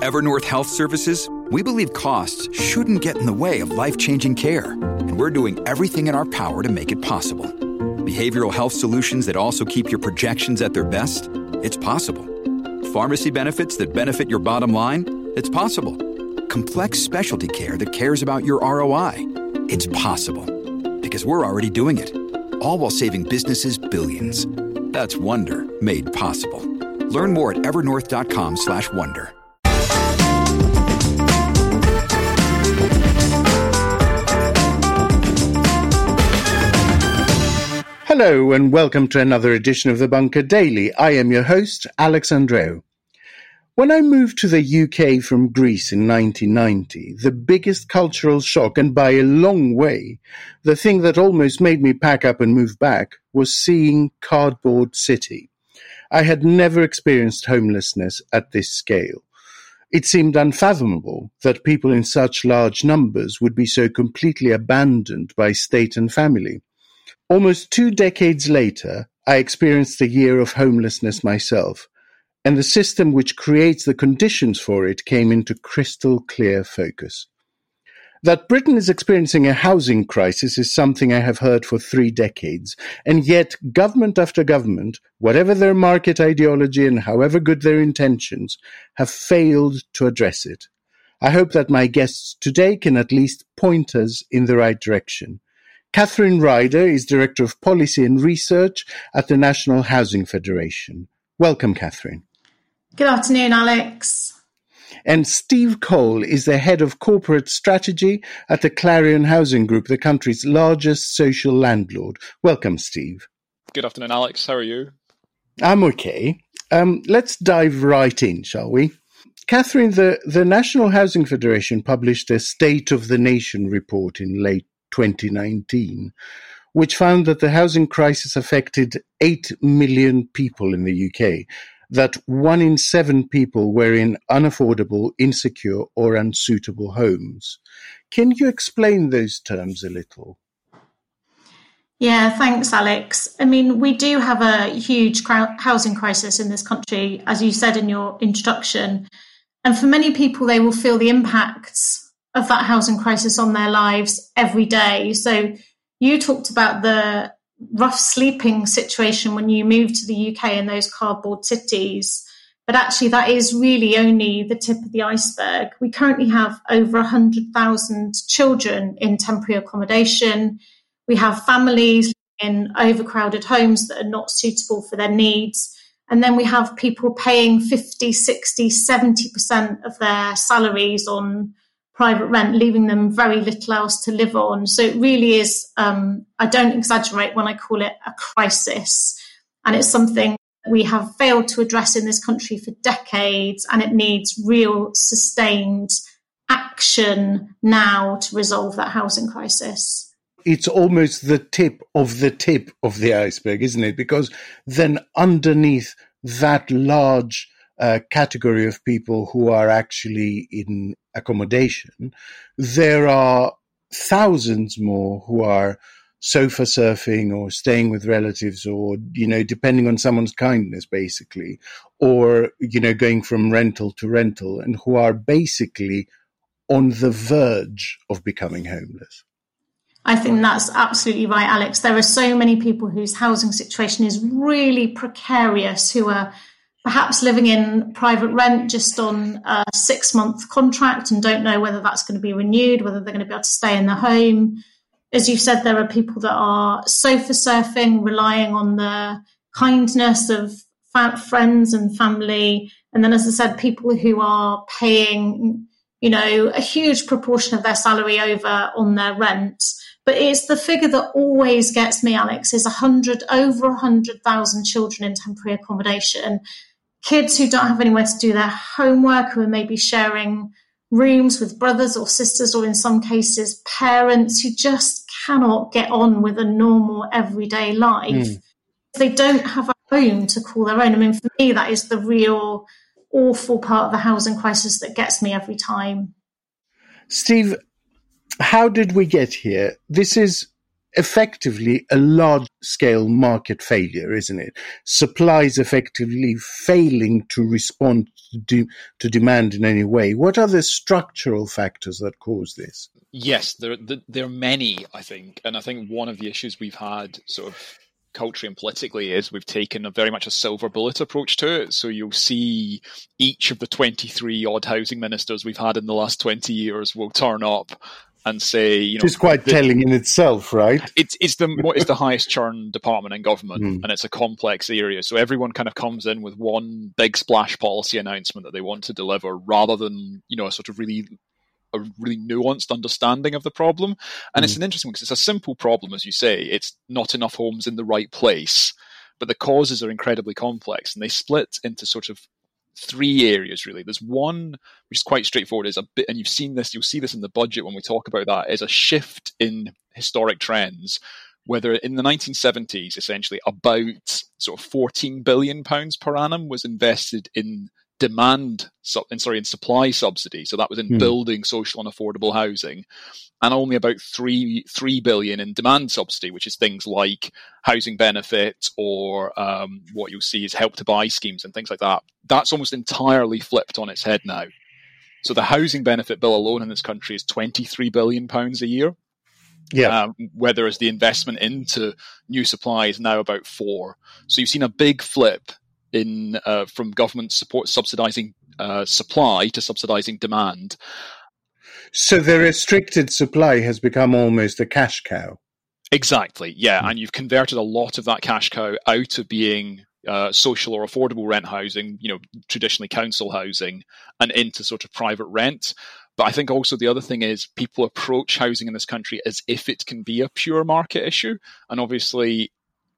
Evernorth Health Services, we believe costs shouldn't get in the way of life-changing care, and we're doing everything in our power to make it possible. Behavioral health solutions that also keep your projections at their best? It's possible. Pharmacy benefits that benefit your bottom line? It's possible. Complex specialty care that cares about your ROI? It's possible. Because we're already doing it. All while saving businesses billions. That's Wonder made possible. Learn more at evernorth.com/wonder. Hello and welcome to another edition of The Bunker Daily. I am your host, Alex Andreou. When I moved to the UK from Greece in 1990, the biggest cultural shock, and by a long way, the thing that almost made me pack up and move back, was seeing Cardboard City. I had never experienced homelessness at this scale. It seemed unfathomable that people in such large numbers would be so completely abandoned by state and family. Almost 2 decades later, I experienced a year of homelessness myself, and the system which creates the conditions for it came into crystal clear focus. That Britain is experiencing a housing crisis is something I have heard for 3 decades, and yet government after government, whatever their market ideology and however good their intentions, have failed to address it. I hope that my guests today can at least point us in the right direction. Catherine Ryder is Director of Policy and Research at the National Housing Federation. Welcome, Catherine. Good afternoon, Alex. And Steve Cole is the Head of Corporate Strategy at the Clarion Housing Group, the country's largest social landlord. Welcome, Steve. Good afternoon, Alex. How are you? I'm okay. Let's dive right in, shall we? Catherine, the National Housing Federation published a State of the Nation report in late 2019, which found that the housing crisis affected 8 million people in the UK, that 1 in 7 people were in unaffordable, insecure or unsuitable homes. Can you explain those terms a little? Yeah, thanks, Alex. I mean, we do have a huge housing crisis in this country, as you said in your introduction. And for many people, they will feel the impacts of that housing crisis on their lives every day. So you talked about the rough sleeping situation when you moved to the UK in those cardboard cities. But actually, that is really only the tip of the iceberg. We currently have over 100,000 children in temporary accommodation. We have families in overcrowded homes that are not suitable for their needs. And then we have people paying 50, 60, 70% of their salaries on private rent, leaving them very little else to live on. So it really is, I don't exaggerate when I call it a crisis. And it's something we have failed to address in this country for decades, and it needs real sustained action now to resolve that housing crisis. It's almost the tip of the iceberg, isn't it? Because then underneath that large category of people who are actually in accommodation, there are thousands more who are sofa surfing or staying with relatives or, depending on someone's kindness, basically, or, going from rental to rental, and who are basically on the verge of becoming homeless. I think that's absolutely right, Alex. There are so many people whose housing situation is really precarious, who are perhaps living in private rent just on a 6-month contract and don't know whether that's going to be renewed, whether they're going to be able to stay in the home. As you said, there are people that are sofa surfing, relying on the kindness of friends and family. And then, as I said, people who are paying, a huge proportion of their salary over on their rent. But it's the figure that always gets me, Alex, is over 100,000 children in temporary accommodation. Kids who don't have anywhere to do their homework, who are maybe sharing rooms with brothers or sisters, or in some cases, parents who just cannot get on with a normal everyday life. They don't have a home to call their own. I mean, for me, that is the real awful part of the housing crisis that gets me every time. Steve, how did we get here? This is effectively a large-scale market failure, isn't it? Supply is effectively failing to respond to demand in any way. What are the structural factors that cause this? Yes, there are many, I think. And I think one of the issues we've had sort of culturally and politically is we've taken a very much a silver bullet approach to it. So you'll see each of the 23 odd housing ministers we've had in the last 20 years will turn up and say, you know, it's quite telling in itself, right? It's the highest churn department in government, and it's a complex area. So everyone kind of comes in with one big splash policy announcement that they want to deliver, rather than, you know, a really nuanced understanding of the problem. And it's an interesting one because it's a simple problem, as you say. It's not enough homes in the right place, but the causes are incredibly complex, and they split into sort of three areas, really. There's one which is quite straightforward, is a bit, and you'll see this in the budget when we talk about that, is a shift in historic trends. Whether in the 1970s, essentially about sort of £14 billion per annum was invested in in supply subsidy. So that was in building social and affordable housing, and only about $3 billion in demand subsidy, which is things like housing benefit or what you'll see is help to buy schemes and things like that. That's almost entirely flipped on its head now. So the housing benefit bill alone in this country is £23 billion a year. Yeah. Whereas the investment into new supply is now about £4 billion. So you've seen a big flip in from government support subsidising supply to subsidising demand. So the restricted supply has become almost a cash cow. Exactly, yeah. And you've converted a lot of that cash cow out of being social or affordable rent housing, you know, traditionally council housing, and into sort of private rent. But I think also the other thing is people approach housing in this country as if it can be a pure market issue. And obviously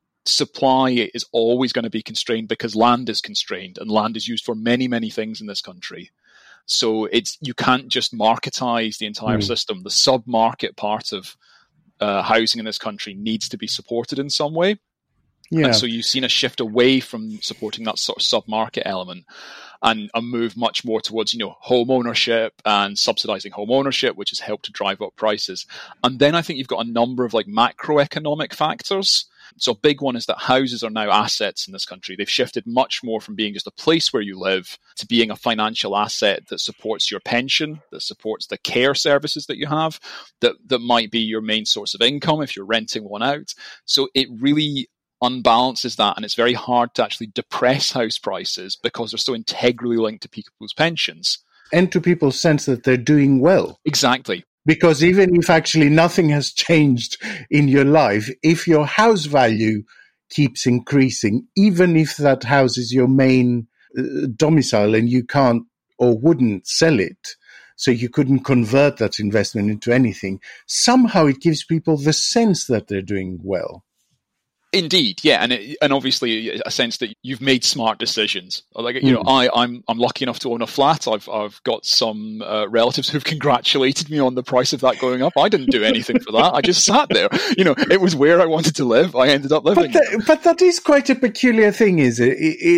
supply is always going to be constrained because land is constrained, and land is used for many, many things in this country. So you can't just marketize the entire system. The sub-market part of housing in this country needs to be supported in some way. Yeah. And so you've seen a shift away from supporting that sort of sub-market element and a move much more towards, you know, home ownership and subsidizing home ownership, which has helped to drive up prices. And then I think you've got a number of like macroeconomic factors. So a big one is that houses are now assets in this country. They've shifted much more from being just a place where you live to being a financial asset that supports your pension, that supports the care services that you have, that might be your main source of income if you're renting one out. So it really unbalances that, and it's very hard to actually depress house prices because they're so integrally linked to people's pensions. And to people's sense that they're doing well. Exactly. Because even if actually nothing has changed in your life, if your house value keeps increasing, even if that house is your main domicile and you can't or wouldn't sell it, so you couldn't convert that investment into anything, somehow it gives people the sense that they're doing well. Indeed, yeah, and obviously a sense that you've made smart decisions. Like, you know, I'm lucky enough to own a flat. I've got some relatives who've congratulated me on the price of that going up. I didn't do anything for that. I just sat there. You know, it was where I wanted to live. I ended up living. But that is quite a peculiar thing, isn't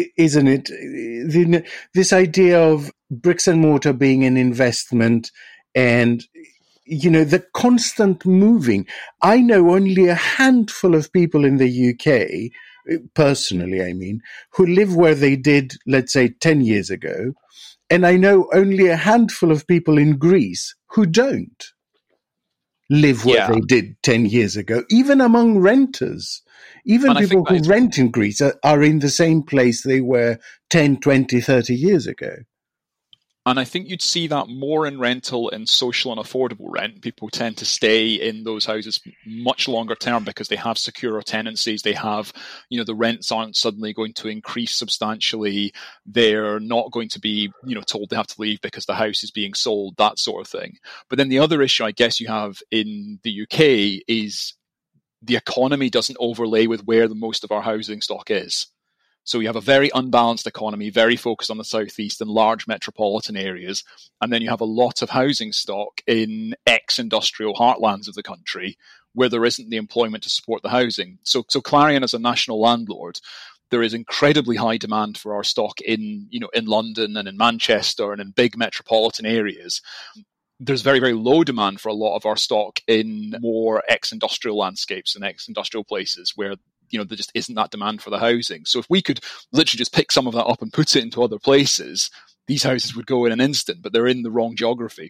it? This idea of bricks and mortar being an investment and, you know, the constant moving. I know only a handful of people in the UK, personally, I mean, who live where they did, let's say, 10 years ago. And I know only a handful of people in Greece who don't live where they did 10 years ago, even among renters. Even people who rent in Greece are in the same place they were 10, 20, 30 years ago. And I think you'd see that more in rental and social and affordable rent. People tend to stay in those houses much longer term because they have secure tenancies. They have, you know, the rents aren't suddenly going to increase substantially. They're not going to be, you know, told they have to leave because the house is being sold, that sort of thing. But then the other issue I guess you have in the UK is the economy doesn't overlay with where the most of our housing stock is. So you have a very unbalanced economy, very focused on the southeast and large metropolitan areas. And then you have a lot of housing stock in ex-industrial heartlands of the country where there isn't the employment to support the housing. So Clarion, as a national landlord, there is incredibly high demand for our stock in London and in Manchester and in big metropolitan areas. there's very, very low demand for a lot of our stock in more ex-industrial landscapes and ex-industrial places where, you know, there just isn't that demand for the housing. So if we could literally just pick some of that up and put it into other places, these houses would go in an instant, but they're in the wrong geography.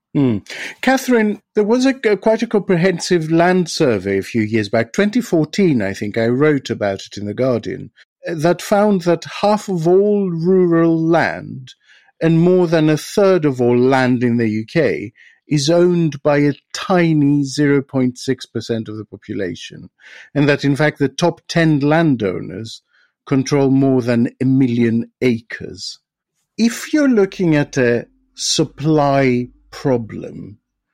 Catherine, there was quite a comprehensive land survey a few years back, 2014, I think I wrote about it in The Guardian, that found that half of all rural land and more than a third of all land in the UK is owned by a tiny 0.6% of the population, and that in fact the top 10 landowners control more than 1 million acres. If you're looking at a supply problem,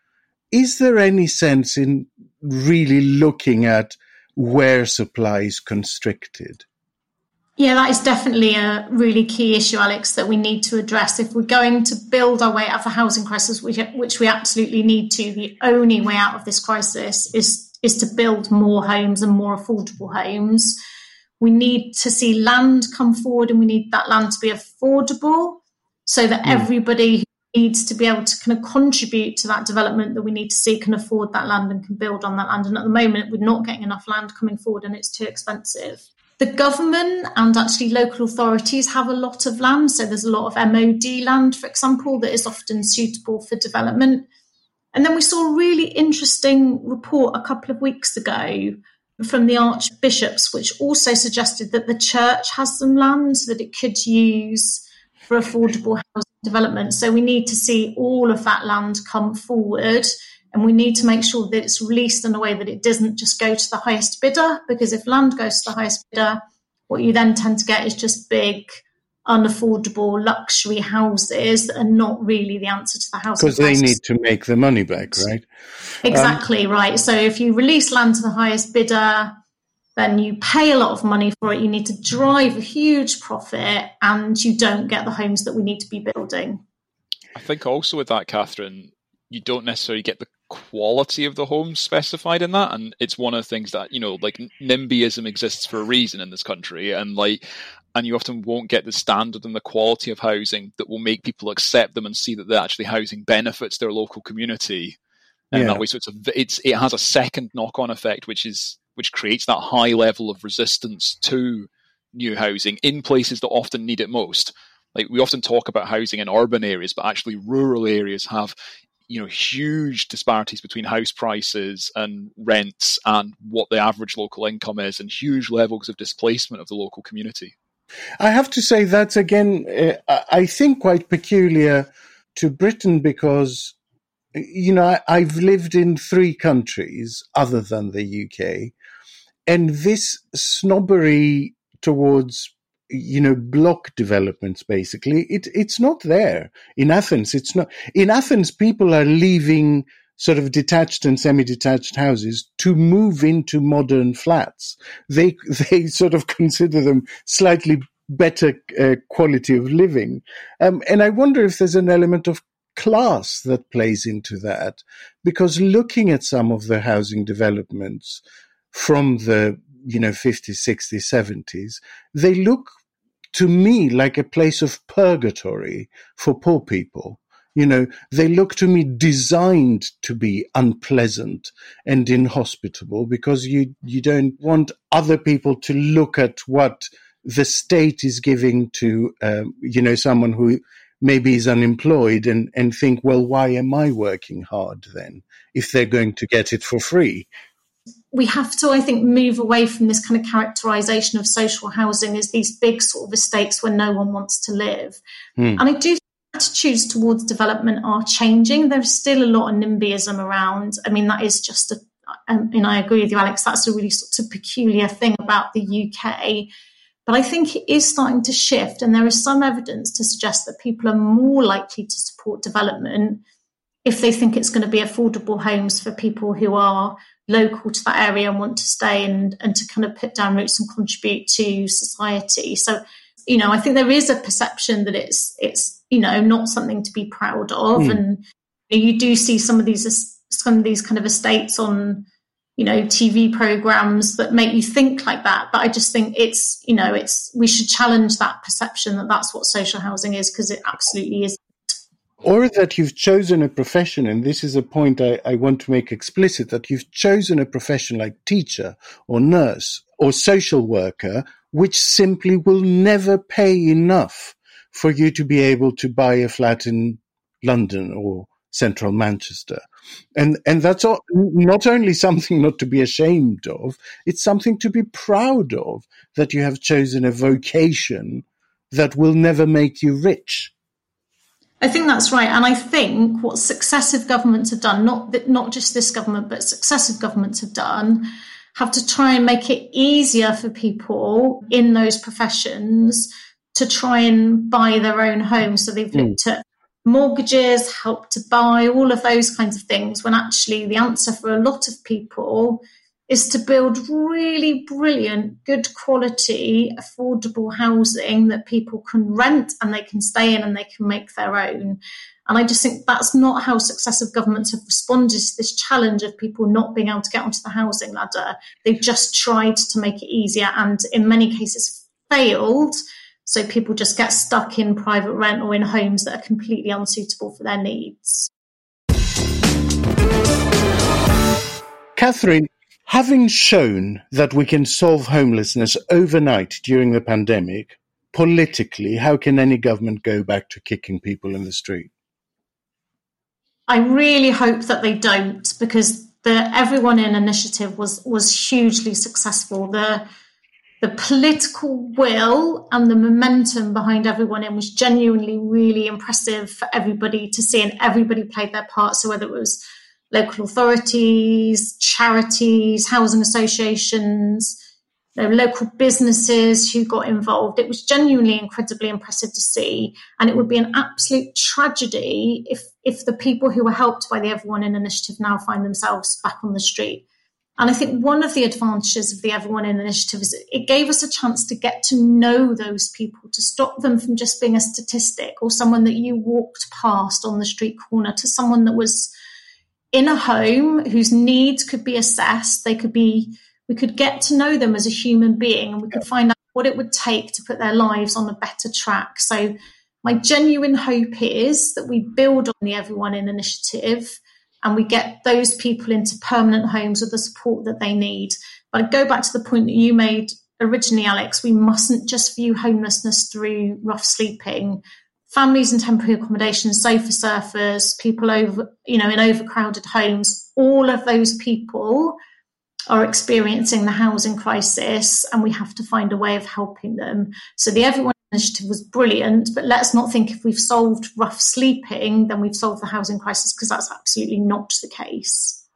is there any sense in really looking at where supply is constricted? Yeah, that is definitely a really key issue, Alex, that we need to address. If we're going to build our way out of the housing crisis, which we absolutely need to, the only way out of this crisis is to build more homes and more affordable homes. We need to see land come forward, and we need that land to be affordable so that everybody who needs to be able to kind of contribute to that development that we need to see can afford that land and can build on that land. And at the moment, we're not getting enough land coming forward and it's too expensive. The government and actually local authorities have a lot of land. So there's a lot of MOD land, for example, that is often suitable for development. And then we saw a really interesting report a couple of weeks ago from the archbishops, which also suggested that the church has some land that it could use for affordable housing development. So we need to see all of that land come forward, and we need to make sure that it's released in a way that it doesn't just go to the highest bidder, because if land goes to the highest bidder, what you then tend to get is just big, unaffordable luxury houses that are not really the answer to the housing crisis. Because they need to make the money back, right? Exactly, right. So if you release land to the highest bidder, then you pay a lot of money for it, you need to drive a huge profit, and you don't get the homes that we need to be building. I think also with that, Catherine, you don't necessarily get the quality of the homes specified in that, and it's one of the things that, you know, like NIMBYism exists for a reason in this country, and you often won't get the standard and the quality of housing that will make people accept them and see that the actually housing benefits their local community. And that way, so it has a second knock-on effect, which creates that high level of resistance to new housing in places that often need it most. Like, we often talk about housing in urban areas, but actually rural areas have, you know, huge disparities between house prices and rents and what the average local income is, and huge levels of displacement of the local community. I have to say that's, again, I think quite peculiar to Britain, because, you know, I've lived in 3 countries other than the UK, and this snobbery towards, you know, block developments, basically, it's not there. In Athens, it's not. In Athens, people are leaving sort of detached and semi-detached houses to move into modern flats. They sort of consider them slightly better quality of living. And I wonder if there's an element of class that plays into that, because looking at some of the housing developments from the, you know, 50s, 60s, 70s, they look to me like a place of purgatory for poor people. You know, they look to me designed to be unpleasant and inhospitable, because you don't want other people to look at what the state is giving to, you know, someone who maybe is unemployed and think, well, why am I working hard then if they're going to get it for free? We have to, I think, move away from this kind of characterisation of social housing as these big sort of estates where no one wants to live. And I do think attitudes towards development are changing. There's still a lot of NIMBYism around. I mean, that is just and I agree with you, Alex, that's a really sort of peculiar thing about the UK. But I think it is starting to shift, and there is some evidence to suggest that people are more likely to support development if they think it's going to be affordable homes for people who are local to that area and want to stay and to kind of put down roots and contribute to society. So, you know, I think there is a perception that it's you know, not something to be proud of. And you do see some of these kind of estates on, you know, TV programs that make you think like that. But I just think we should challenge that perception that that's what social housing is, because it absolutely is. or that you've chosen a profession, and this is a point I want to make explicit, that you've chosen a profession like teacher or nurse or social worker, which simply will never pay enough for you to be able to buy a flat in London or central Manchester. And that's not only something not to be ashamed of, it's something to be proud of, that you have chosen a vocation that will never make you rich. I think that's right. And I think what successive governments have done, not just this government, but successive governments have to try and make it easier for people in those professions to try and buy their own home. So they've looked at mortgages, Help to Buy, all of those kinds of things, when actually the answer for a lot of people is to build really brilliant, good quality, affordable housing that people can rent and they can stay in and they can make their own. And I just think that's not how successive governments have responded to this challenge of people not being able to get onto the housing ladder. They've just tried to make it easier and in many cases failed. So people just get stuck in private rent or in homes that are completely unsuitable for their needs. Catherine, having shown that we can solve homelessness overnight during the pandemic, politically, how can any government go back to kicking people in the street? I really hope that they don't, because the Everyone In initiative was hugely successful. The political will and the momentum behind Everyone In was genuinely really impressive for everybody to see, and everybody played their part. So whether it was local authorities, charities, housing associations, local businesses who got involved. It was genuinely incredibly impressive to see. And it would be an absolute tragedy if the people who were helped by the Everyone In initiative now find themselves back on the street. And I think one of the advantages of the Everyone In initiative is it gave us a chance to get to know those people, to stop them from just being a statistic or someone that you walked past on the street corner, to someone that was in a home whose needs could be assessed. We could get to know them as a human being, and we could find out what it would take to put their lives on a better track. So my genuine hope is that we build on the Everyone In initiative and we get those people into permanent homes with the support that they need. But I go back to the point that you made originally, Alex, we mustn't just view homelessness through rough sleeping. Families in temporary accommodation, sofa surfers, people in overcrowded homes, all of those people are experiencing the housing crisis, and we have to find a way of helping them. So the Everyone initiative was brilliant, but let's not think if we've solved rough sleeping, then we've solved the housing crisis, because that's absolutely not the case.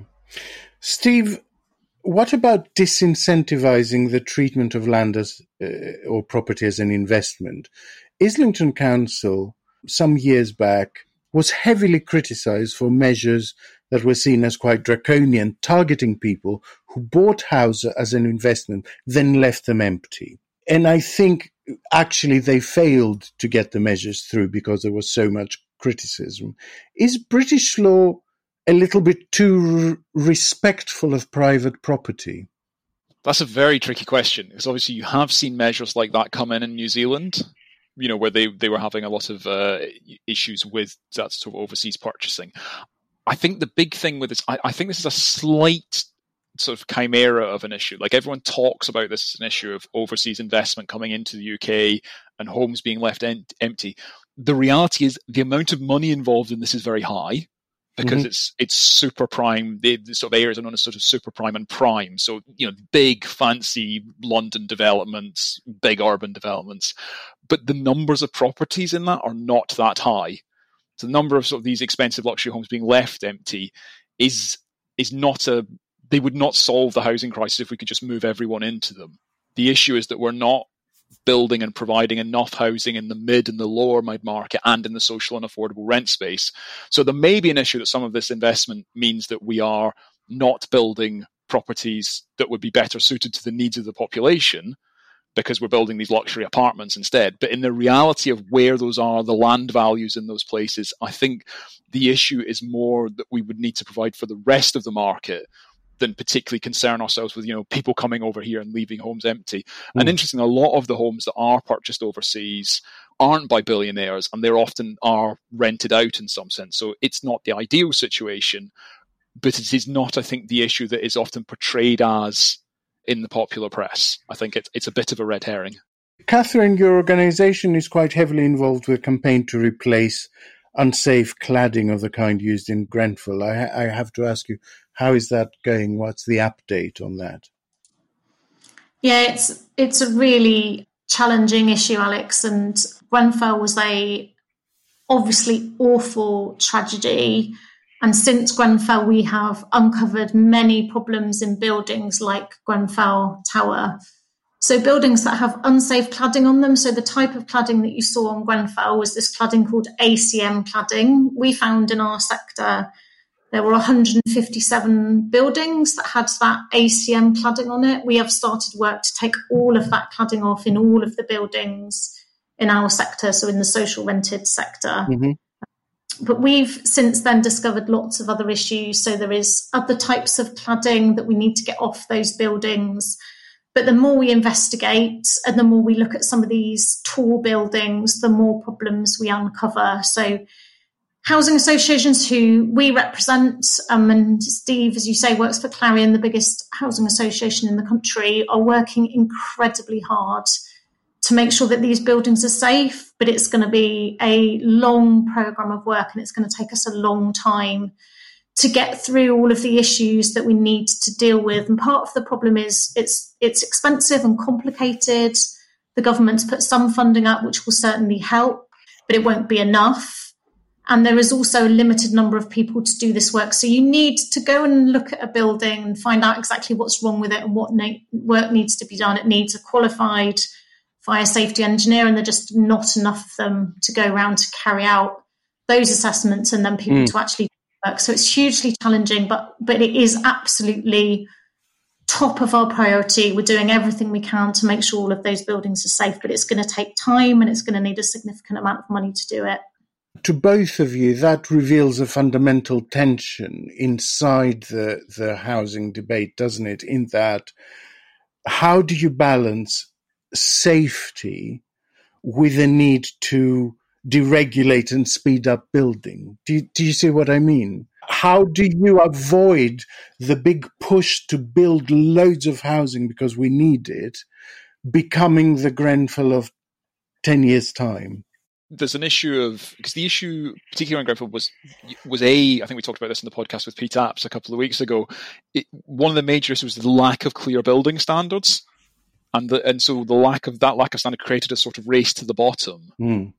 Steve, what about disincentivizing the treatment of land or property as an investment? Islington Council, some years back, was heavily criticised for measures that were seen as quite draconian, targeting people who bought houses as an investment, then left them empty. And I think actually they failed to get the measures through because there was so much criticism. Is British law a little bit too respectful of private property? That's a very tricky question, because obviously you have seen measures like that come in New Zealand, where they were having a lot of issues with that sort of overseas purchasing. I think the big thing with this, I think this is a slight sort of chimera of an issue. Like, everyone talks about this as an issue of overseas investment coming into the UK and homes being left empty. The reality is the amount of money involved in this is very high, because it's super prime. The sort of areas are known as sort of super prime and prime. So, big, fancy London developments, big urban developments. But the numbers of properties in that are not that high. So the number of sort of these expensive luxury homes being left empty is not they would not solve the housing crisis if we could just move everyone into them. The issue is that we're not building and providing enough housing in the mid and the lower mid-market and in the social and affordable rent space. So there may be an issue that some of this investment means that we are not building properties that would be better suited to the needs of the population, because we're building these luxury apartments instead. But in the reality of where those are, the land values in those places, I think the issue is more that we would need to provide for the rest of the market than particularly concern ourselves with, people coming over here and leaving homes empty. And interestingly, a lot of the homes that are purchased overseas aren't by billionaires, and they're often are rented out in some sense. So it's not the ideal situation, but it is not, I think, the issue that is often portrayed as in the popular press. I think it's a bit of a red herring. Catherine, your organisation is quite heavily involved with a campaign to replace unsafe cladding of the kind used in Grenfell. I have to ask you, how is that going? What's the update on that? Yeah, it's a really challenging issue, Alex, and Grenfell was a obviously awful tragedy. And since Grenfell, we have uncovered many problems in buildings like Grenfell Tower. So buildings that have unsafe cladding on them. So the type of cladding that you saw on Grenfell was this cladding called ACM cladding. We found in our sector there were 157 buildings that had that ACM cladding on it. We have started work to take all of that cladding off in all of the buildings in our sector, so in the social rented sector. Mm-hmm. But we've since then discovered lots of other issues. So there is other types of cladding that we need to get off those buildings. But the more we investigate and the more we look at some of these tall buildings, the more problems we uncover. So housing associations who we represent, and Steve, as you say, works for Clarion, the biggest housing association in the country, are working incredibly hard to make sure that these buildings are safe. But it's going to be a long programme of work, and it's going to take us a long time to get through all of the issues that we need to deal with. And part of the problem is it's expensive and complicated. The government's put some funding up, which will certainly help, but it won't be enough. And there is also a limited number of people to do this work. So you need to go and look at a building and find out exactly what's wrong with it and what work needs to be done. It needs a qualified fire safety engineer, and there are just not enough of them to go around to carry out those assessments and then people to actually work. So it's hugely challenging, but it is absolutely top of our priority. We're doing everything we can to make sure all of those buildings are safe, but it's going to take time and it's going to need a significant amount of money to do it. To both of you, that reveals a fundamental tension inside the housing debate, doesn't it? In that, how do you balance safety with the need to deregulate and speed up building? Do you see what I mean? How do you avoid the big push to build loads of housing because we need it becoming the Grenfell of 10 years' time? There's an issue of, because the issue, particularly on Grenfell, was I think we talked about this in the podcast with Pete Apps a couple of weeks ago. One of the major issues was the lack of clear building standards. And so the lack of standard created a sort of race to the bottom.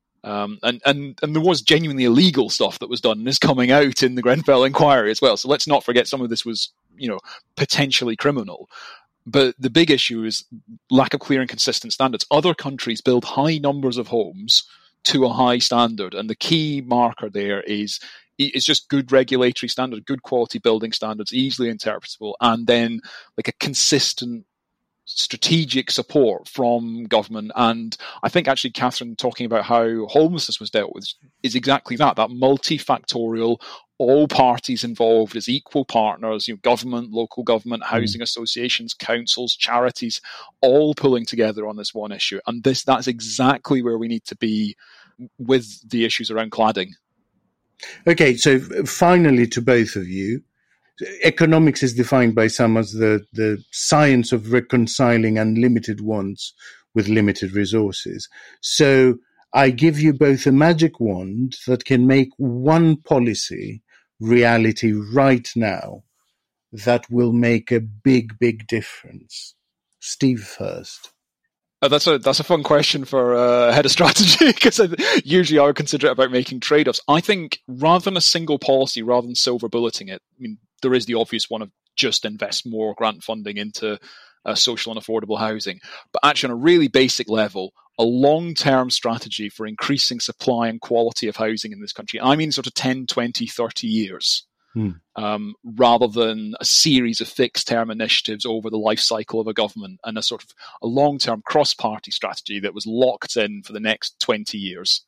And there was genuinely illegal stuff that was done and is coming out in the Grenfell inquiry as well. So let's not forget some of this was, potentially criminal. But the big issue is lack of clear and consistent standards. Other countries build high numbers of homes to a high standard, and the key marker there is just good regulatory standard, good quality building standards, easily interpretable, and then like a consistent strategic support from government. And I think actually Catherine talking about how homelessness was dealt with is exactly that multifactorial, all parties involved as equal partners, government, local government, housing associations, councils, charities, all pulling together on this one issue. And that's exactly where we need to be with the issues around cladding. Okay, so finally to both of you, economics is defined by some as the science of reconciling unlimited wants with limited resources. So I give you both a magic wand that can make one policy reality right now that will make a big, big difference. Steve first. That's a fun question for head of strategy, because usually I would consider it about making trade-offs. I think rather than a single policy, rather than silver bulleting it, there is the obvious one of just invest more grant funding into social and affordable housing. But actually on a really basic level, a long-term strategy for increasing supply and quality of housing in this country, sort of 10, 20, 30 years, rather than a series of fixed-term initiatives over the life cycle of a government, and a sort of a long-term cross-party strategy that was locked in for the next 20 years.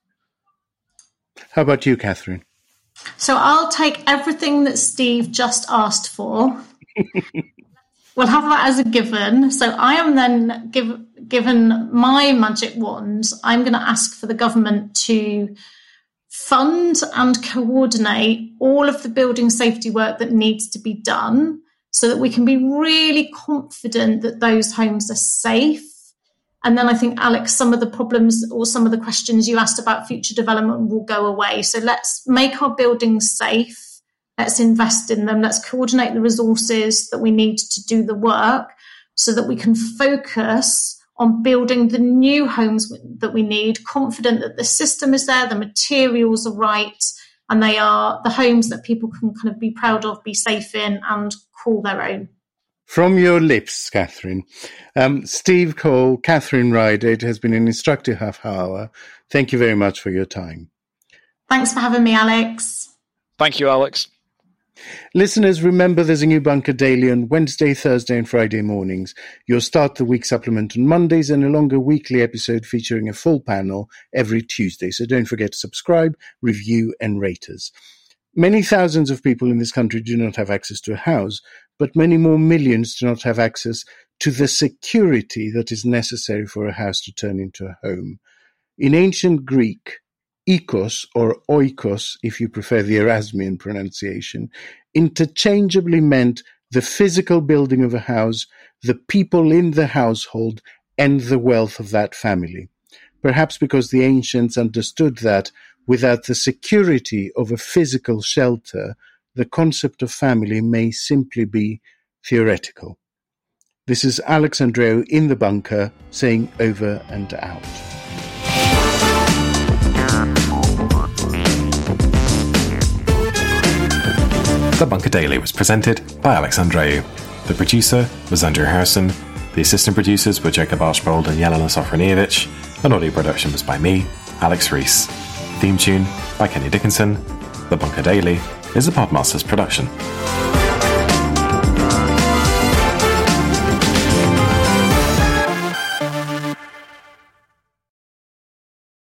How about you, Catherine? So I'll take everything that Steve just asked for, We'll have that as a given. So I am then given my magic wand, I'm going to ask for the government to fund and coordinate all of the building safety work that needs to be done so that we can be really confident that those homes are safe. And then I think, Alex, some of the problems or some of the questions you asked about future development will go away. So let's make our buildings safe. Let's invest in them. Let's coordinate the resources that we need to do the work so that we can focus on building the new homes that we need, confident that the system is there, the materials are right, and they are the homes that people can kind of be proud of, be safe in, and call their own. From your lips, Catherine. Steve Cole, Catherine Ryder, it has been an instructive half hour. Thank you very much for your time. Thanks for having me, Alex. Thank you, Alex. Listeners, remember there's a new Bunker Daily on Wednesday, Thursday and Friday mornings. You'll start the week supplement on Mondays and a longer weekly episode featuring a full panel every Tuesday. So don't forget to subscribe, review and rate us. Many thousands of people in this country do not have access to a house, but many more millions do not have access to the security that is necessary for a house to turn into a home. In ancient Greek, oikos, or oikos, if you prefer the Erasmian pronunciation, interchangeably meant the physical building of a house, the people in the household, and the wealth of that family. Perhaps because the ancients understood that without the security of a physical shelter, the concept of family may simply be theoretical. This is Alex Andreou in the bunker saying over and out. The Bunker Daily was presented by Alex Andreou. The producer was Andrew Harrison. The assistant producers were Jacob Archbold and Jelena Sofronievich. And audio production was by me, Alex Rees. Theme tune by Kenny Dickinson. The Bunker Daily is a Podmasters production.